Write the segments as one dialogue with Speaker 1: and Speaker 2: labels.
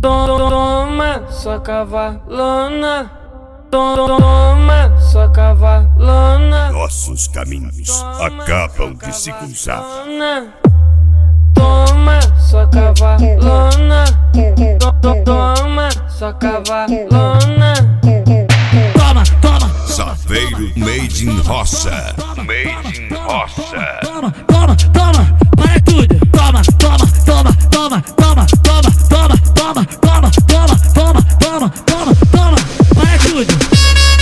Speaker 1: Toma sua cavalona, toma sua cavalona.
Speaker 2: Nossos caminhos acabam de se cruzar.
Speaker 1: Toma sua cavalona, toma sua cavalona.
Speaker 3: Toma, toma,
Speaker 2: Saveiro Made in Roça. Made in Roça.
Speaker 3: toma, toma, toma, para tudo. Toma, toma, toma, toma, toma, toma, toma, toma, toma, toma, toma, toma, toma, toma, para tudo.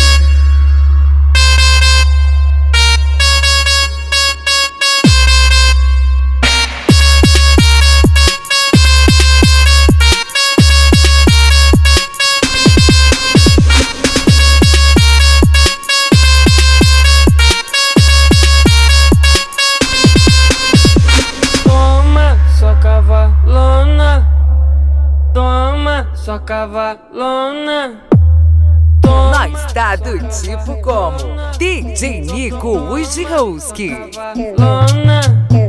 Speaker 1: Toma sua cavalona.
Speaker 4: Nós tá do tipo como DJ Nico Wojciechowski.
Speaker 1: Cavalona.